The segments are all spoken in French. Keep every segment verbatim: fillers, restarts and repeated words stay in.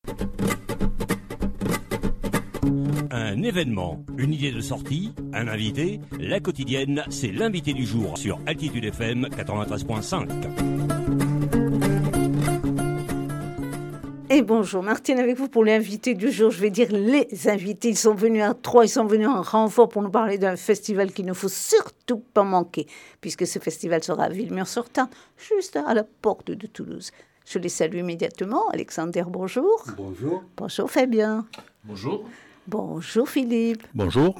Un événement, une idée de sortie, un invité, la quotidienne, c'est l'invité du jour sur Altitude F M quatre-vingt-treize virgule cinq. Et bonjour, Martine avec vous pour l'invité du jour. Je vais dire les invités, ils sont venus à trois, ils sont venus en renfort pour nous parler d'un festival qu'il ne faut surtout pas manquer, puisque ce festival sera à Villemur-sur-Tarn, juste à la porte de Toulouse. Je les salue immédiatement. Alexander, bonjour. Bonjour. Bonjour Fabien. Bonjour. Bonjour Philippe. Bonjour.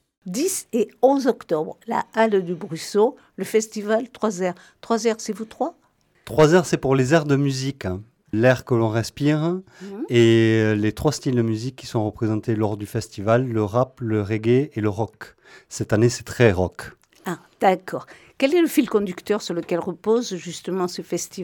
dix et onze octobre, la Halle du Brusseau, le festival trois airs. trois airs, c'est vous trois? Trois airs, c'est pour les airs de musique. Hein. L'air que l'on respire mmh. et les trois styles de musique qui sont représentés lors du festival, le rap, le reggae et le rock. Cette année, c'est très rock. Ah, d'accord. Quel est le fil conducteur sur lequel repose justement ce festival ?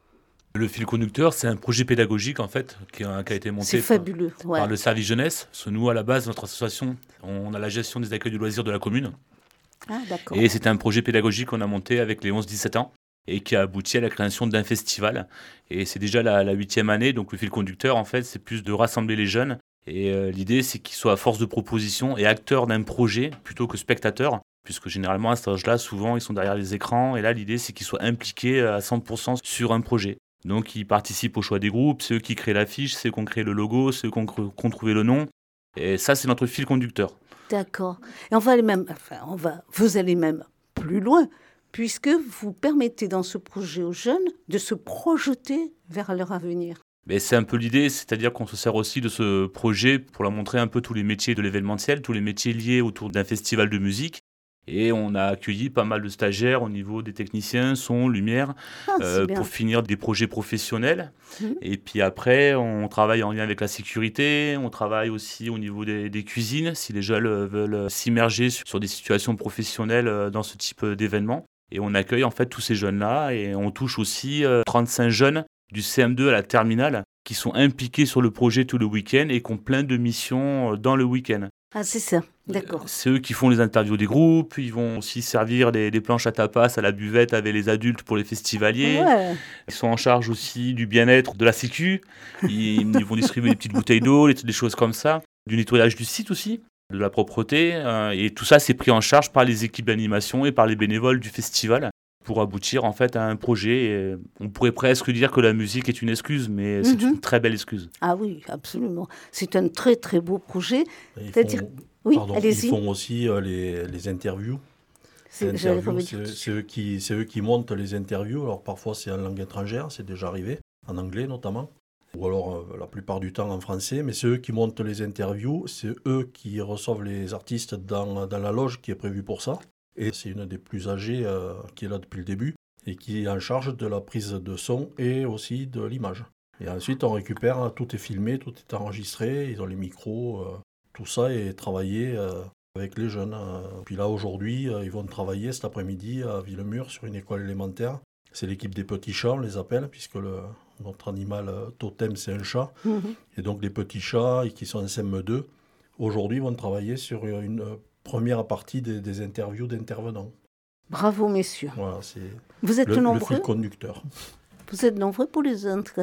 Le fil conducteur, c'est un projet pédagogique en fait qui a, qui a été monté c'est fabuleux, par, ouais. par le service jeunesse. Parce que nous, à la base, notre association, on a la gestion des accueils de loisirs de la commune. Ah, d'accord. Et c'était un projet pédagogique qu'on a monté avec les onze dix-sept ans et qui a abouti à la création d'un festival. Et c'est déjà la, la huitième année, donc le fil conducteur, en fait, c'est plus de rassembler les jeunes. Et euh, l'idée, c'est qu'ils soient à force de proposition et acteurs d'un projet plutôt que spectateurs. Puisque généralement, à cet âge-là, souvent, ils sont derrière les écrans. Et là, l'idée, c'est qu'ils soient impliqués à cent pour cent sur un projet. Donc, ils participent au choix des groupes, ceux qui créent l'affiche, ceux qui ont créé le logo, ceux qui ont, qui ont trouvé le nom. Et ça, c'est notre fil conducteur. D'accord. Et on va aller même, enfin, on va, vous allez même plus loin, puisque vous permettez dans ce projet aux jeunes de se projeter vers leur avenir. Mais c'est un peu l'idée, c'est-à-dire qu'on se sert aussi de ce projet pour leur montrer un peu tous les métiers de l'événementiel, tous les métiers liés autour d'un festival de musique. Et on a accueilli pas mal de stagiaires au niveau des techniciens, son, lumière, ah, euh, pour finir des projets professionnels. Mmh. Et puis après, on travaille en lien avec la sécurité, on travaille aussi au niveau des, des cuisines, si les jeunes veulent s'immerger sur, sur des situations professionnelles dans ce type d'événement. Et on accueille en fait tous ces jeunes-là et on touche aussi euh, trente-cinq jeunes du C M deux à la terminale qui sont impliqués sur le projet tout le week-end et qui ont plein de missions dans le week-end. Ah, c'est ça, d'accord. C'est eux qui font les interviews des groupes, ils vont aussi servir des, des planches à tapas à la buvette avec les adultes pour les festivaliers. Ouais. Ils sont en charge aussi du bien-être de la sécu, ils, ils vont distribuer des petites bouteilles d'eau, des choses comme ça, du nettoyage du site aussi, de la propreté, euh, et tout ça c'est pris en charge par les équipes d'animation et par les bénévoles du festival pour aboutir en fait à un projet. Et on pourrait presque dire que la musique est une excuse, mais c'est mm-hmm. une très belle excuse. Ah oui, absolument. C'est un très très beau projet. Ils C'est-à-dire, font, oui, pardon, allez-y. Ils font aussi euh, les, les interviews. C'est, interviews c'est, c'est, eux qui, c'est eux qui montent les interviews. Alors parfois c'est en langue étrangère, c'est déjà arrivé, en anglais notamment. Ou alors euh, la plupart du temps en français, mais c'est eux qui montent les interviews, c'est eux qui reçoivent les artistes dans, dans la loge qui est prévue pour ça. Et c'est une des plus âgées euh, qui est là depuis le début et qui est en charge de la prise de son et aussi de l'image. Et ensuite, on récupère, tout est filmé, tout est enregistré, ils ont les micros, euh, tout ça est travaillé euh, avec les jeunes. Euh. Puis là, aujourd'hui, euh, ils vont travailler cet après-midi à Villemur sur une école élémentaire. C'est l'équipe des petits chats, on les appelle, puisque le, notre animal euh, totem, c'est un chat. Mmh. Et donc, les petits chats qui sont en C M deux, aujourd'hui, vont travailler sur une... une première partie des, des interviews d'intervenants. Bravo, messieurs. Voilà, c'est Vous êtes le, nombreux le fil conducteur. Vous êtes nombreux pour les encadrer ?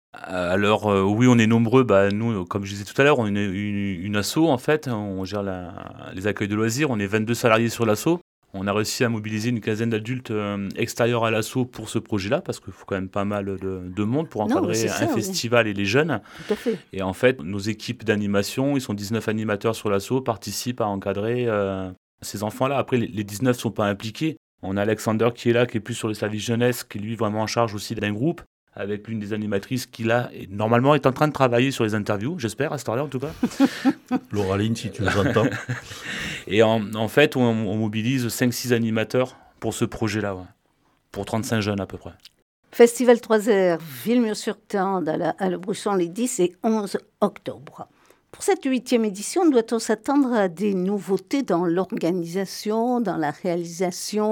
Alors euh, oui, on est nombreux. Bah, nous, comme je disais tout à l'heure, on est une, une, une asso en fait. On gère la, les accueils de loisirs. On est vingt-deux salariés sur l'asso. On a réussi à mobiliser une quinzaine d'adultes euh, extérieurs à l'asso pour ce projet-là, parce qu'il faut quand même pas mal de, de monde pour encadrer non, ça, un oui. festival et les jeunes. Tout à fait. Et en fait, nos équipes d'animation, ils sont dix-neuf animateurs sur l'asso, participent à encadrer euh, ces enfants-là. Après, les, les dix-neuf ne sont pas impliqués. On a Alexander qui est là, qui est plus sur le service jeunesse, qui est lui vraiment en charge aussi d'un groupe, avec l'une des animatrices qui là, est, normalement, est en train de travailler sur les interviews, j'espère, à cette heure-là en tout cas. Lauraline, si tu nous entends. Et en, en fait, on, on mobilise cinq six animateurs pour ce projet-là, ouais. Pour trente-cinq jeunes à peu près. Festival trois airs, Villemur-sur-Tarn, à, la, à le Brusson, les dix et onze octobre. Pour cette huitième édition, doit-on s'attendre à des nouveautés dans l'organisation, dans la réalisation ?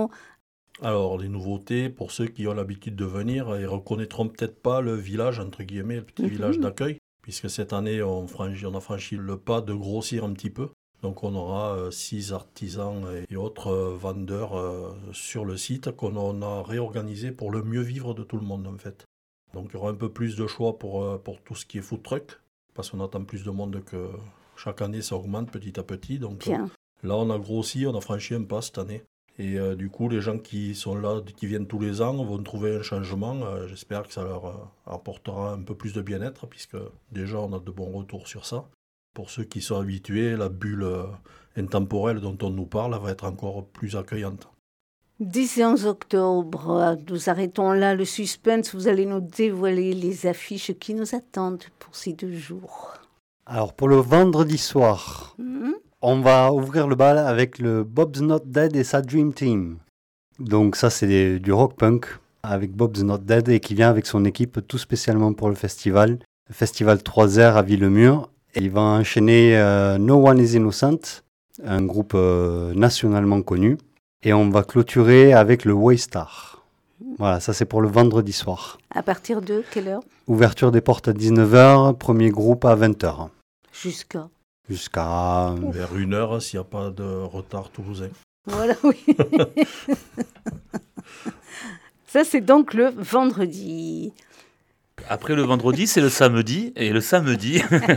Alors, les nouveautés, pour ceux qui ont l'habitude de venir, ils ne reconnaîtront peut-être pas le village, entre guillemets, le petit mmh. village d'accueil, puisque cette année, on, franchi, on a franchi le pas de grossir un petit peu. Donc, on aura euh, six artisans et autres euh, vendeurs euh, sur le site qu'on on a réorganisé pour le mieux vivre de tout le monde, en fait. Donc il y aura un peu plus de choix pour, euh, pour tout ce qui est food truck, parce qu'on attend plus de monde que chaque année, ça augmente petit à petit. Donc euh, là, on a grossi, on a franchi un pas cette année. Et euh, du coup, les gens qui sont là, qui viennent tous les ans, vont trouver un changement. Euh, j'espère que ça leur euh, apportera un peu plus de bien-être, puisque déjà, on a de bons retours sur ça. Pour ceux qui sont habitués, la bulle euh, intemporelle dont on nous parle va être encore plus accueillante. dix et onze octobre, nous arrêtons là le suspense. Vous allez nous dévoiler les affiches qui nous attendent pour ces deux jours. Alors, pour le vendredi soir, mmh. on va ouvrir le bal avec le Bob's Not Dead et sa Dream Team. Donc ça, c'est des, du rock punk avec Bob's Not Dead et qui vient avec son équipe tout spécialement pour le festival. Le festival trois R à Villemur. Et il va enchaîner euh, No One Is Innocent, un groupe euh, nationalement connu. Et on va clôturer avec le Waystar. Voilà, ça c'est pour le vendredi soir. À partir de quelle heure ? Ouverture des portes à dix-neuf heures, premier groupe à vingt heures. Jusqu'à Jusqu'à... Vers une heure, s'il n'y a pas de retard toulousain. Voilà, oui. Ça, c'est donc le vendredi. Après le vendredi, c'est le samedi. Et le samedi,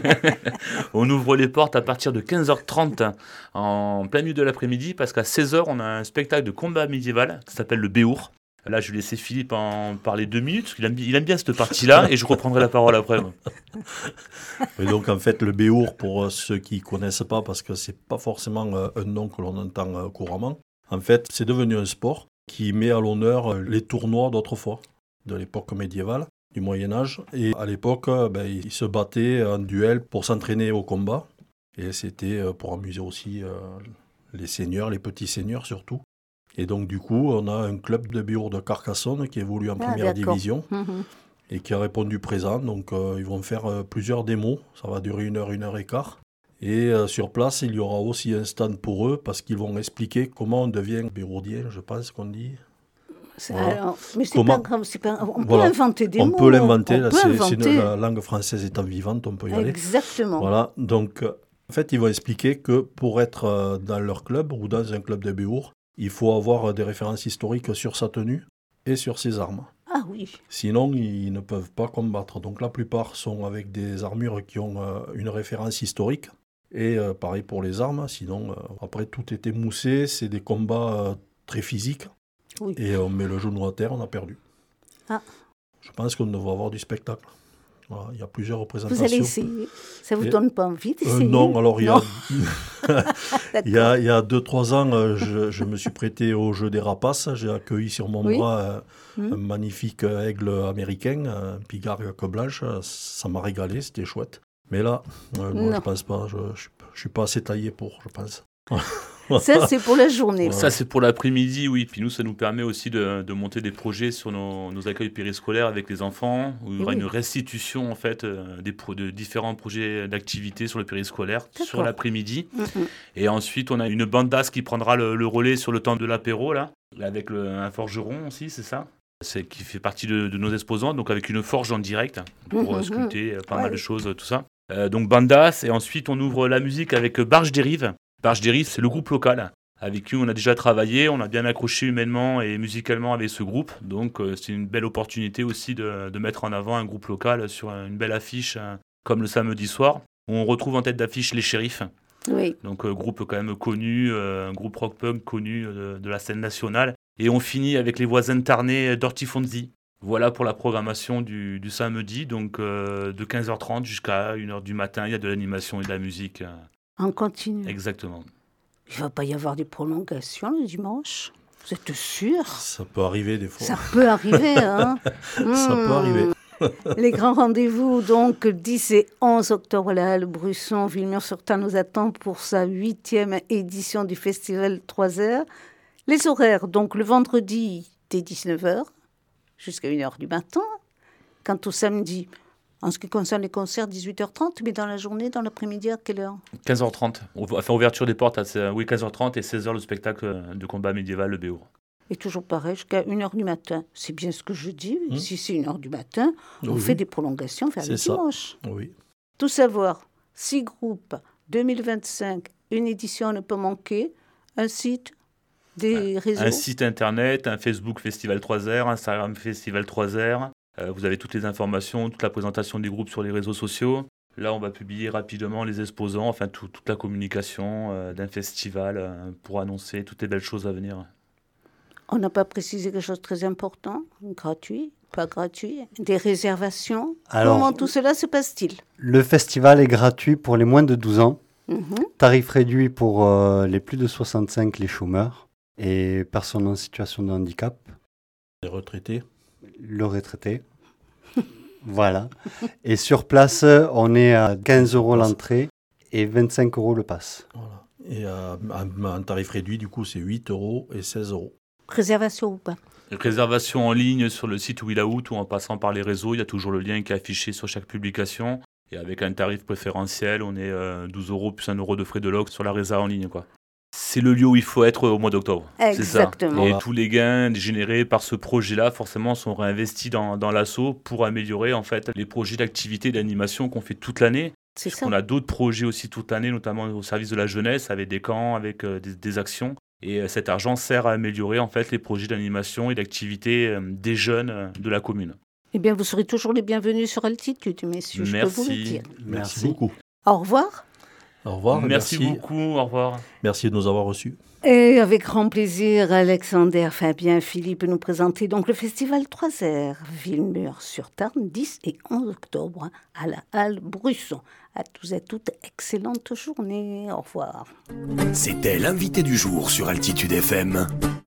on ouvre les portes à partir de quinze heures trente en plein milieu de l'après-midi, parce qu'à seize heures, on a un spectacle de combat médiéval qui s'appelle le Béour. Là, je vais laisser Philippe en parler deux minutes, parce qu'il aime, il aime bien cette partie-là, et je reprendrai la parole après. Et donc, en fait, le Béour, pour ceux qui ne connaissent pas, parce que ce n'est pas forcément un nom que l'on entend couramment, en fait, c'est devenu un sport qui met à l'honneur les tournois d'autrefois, de l'époque médiévale, du Moyen-Âge. Et à l'époque, ben, ils se battaient en duel pour s'entraîner au combat. Et c'était pour amuser aussi euh, les seigneurs, les petits seigneurs surtout. Et donc, du coup, on a un club de Béour de Carcassonne qui évolue en ah, première d'accord. division mmh. et qui a répondu présent. Donc, euh, ils vont faire euh, plusieurs démos. Ça va durer une heure, une heure et quart. Et euh, sur place, il y aura aussi un stand pour eux parce qu'ils vont expliquer comment on devient béourdien, je pense qu'on dit. Voilà. Alors, mais c'est comment... pas grave, c'est pas... on peut voilà. inventer des on mots. Peut l'inventer, on là, peut c'est, inventer. C'est une, la langue française étant vivante, on peut y aller. Exactement. Voilà, donc en fait, ils vont expliquer que pour être dans leur club ou dans un club de Béour, il faut avoir des références historiques sur sa tenue et sur ses armes. Ah oui. Sinon, ils ne peuvent pas combattre. Donc la plupart sont avec des armures qui ont euh, une référence historique. Et euh, pareil pour les armes. Sinon, euh, après, tout est émoussé. C'est des combats euh, très physiques. Oui. Et on met le genou à terre, on a perdu. Ah. Je pense qu'on devrait avoir du spectacle. Voilà, il y a plusieurs représentations. Vous allez essayer. Ça ne vous et, donne pas envie d'essayer ? euh, Non, alors il y, a, il, y a, il y a deux trois ans, euh, je, je me suis prêté au jeu des rapaces. J'ai accueilli sur mon oui. bras euh, mmh. un magnifique aigle américain, un pigard à queue blanche. Ça m'a régalé, c'était chouette. Mais là, euh, non, je ne pense pas. Je ne suis pas assez taillé pour, je pense. Ça, c'est pour la journée. Ça, c'est pour l'après-midi, oui. Puis nous, ça nous permet aussi de, de monter des projets sur nos, nos accueils périscolaires avec les enfants, où il y aura oui. une restitution, en fait, des pro, de différents projets d'activités sur le périscolaire, D'accord. sur l'après-midi. Mm-hmm. Et ensuite, on a une bandasse qui prendra le, le relais sur le temps de l'apéro, là, avec le, un forgeron aussi, c'est ça ? C'est qui fait partie de, de nos exposants, donc avec une forge en direct, pour mm-hmm. sculpter pas ouais. mal de choses, tout ça. Euh, donc bandasse, et ensuite, on ouvre la musique avec Barge des Rives. Barge des Rives, c'est le groupe local avec qui on a déjà travaillé, on a bien accroché humainement et musicalement avec ce groupe, donc euh, c'est une belle opportunité aussi de, de mettre en avant un groupe local sur une belle affiche euh, comme le samedi soir, où on retrouve en tête d'affiche les Shérifs, oui. donc euh, groupe quand même connu, euh, un groupe rock-punk connu euh, de, de la scène nationale, et on finit avec les voisins tarnais Dirty Fonzie. Voilà pour la programmation du, du samedi, donc euh, de quinze heures trente jusqu'à une heure du matin, il y a de l'animation et de la musique. Euh, En continu. Exactement. Il ne va pas y avoir des prolongations le dimanche ? Vous êtes sûr ? Ça peut arriver des fois. Ça peut arriver, hein. Ça mmh. peut arriver. Les grands rendez-vous, donc, dix et onze octobre, la Halle Brusson, Villemur-sur-Tarn nous attend pour sa huitième édition du Festival trois R. Les horaires, donc, le vendredi, dès dix-neuf heures, jusqu'à une heure du matin. Quant au samedi, en ce qui concerne les concerts, dix-huit heures trente, mais dans la journée, dans l'après-midi, à quelle heure ? quinze heures trente. Enfin, ouverture des portes à oui, quinze heures trente et seize heures le spectacle de combat médiéval, le Béour. Et toujours pareil, jusqu'à une heure du matin. C'est bien ce que je dis. Mmh. Si c'est une heure du matin, on oui. fait des prolongations vers c'est le dimanche. Ça. Oui. Tout savoir, six groupes, deux mille vingt-cinq, une édition à ne pas manquer, un site, des un, réseaux. Un site internet, un Facebook Festival trois R, Instagram Festival trois R. Euh, vous avez toutes les informations, toute la présentation des groupes sur les réseaux sociaux. Là, on va publier rapidement les exposants, enfin tout- toute la communication euh, d'un festival euh, pour annoncer toutes les belles choses à venir. On n'a pas précisé quelque chose de très important, gratuit, pas gratuit, des réservations. Alors- Comment tout cela se passe-t-il? Le festival est gratuit pour les moins de douze ans. Mhm. Tarif réduit pour euh, les plus de soixante-cinq, les chômeurs et personnes en situation de handicap, Les retraités. le retraité. Voilà. Et sur place, on est à quinze euros l'entrée et vingt-cinq euros le pass. Voilà. Et euh, en, en tarif réduit, du coup, c'est huit euros et seize euros. Réservation ou pas? Réservation en ligne sur le site Willaout ou en passant par les réseaux, il y a toujours le lien qui est affiché sur chaque publication. Et avec un tarif préférentiel, on est euh, douze euros plus un euro de frais de log sur la résa en ligne, quoi. C'est le lieu où il faut être au mois d'octobre. C'est ça. Exactement. Et Voilà. tous les gains générés par ce projet-là, forcément, sont réinvestis dans, dans l'asso pour améliorer en fait les projets d'activité et d'animation qu'on fait toute l'année. C'est ça. On a d'autres projets aussi toute l'année, notamment au service de la jeunesse, avec des camps, avec euh, des, des actions. Et euh, cet argent sert à améliorer en fait les projets d'animation et d'activité euh, des jeunes euh, de la commune. Eh bien, vous serez toujours les bienvenus sur Altitude, messieurs, je peux vous le Merci. dire. Merci, Merci. beaucoup. Au revoir. Au revoir. Merci, beaucoup, au revoir. Merci de nous avoir reçus. Et avec grand plaisir, Alexander, Fabien, Philippe nous présenter donc le festival trois R, Villemur-sur-Tarn, dix et onze octobre, à la Halle Brusson. À tous et toutes, excellente journée. Au revoir. C'était l'invité du jour sur Altitude F M.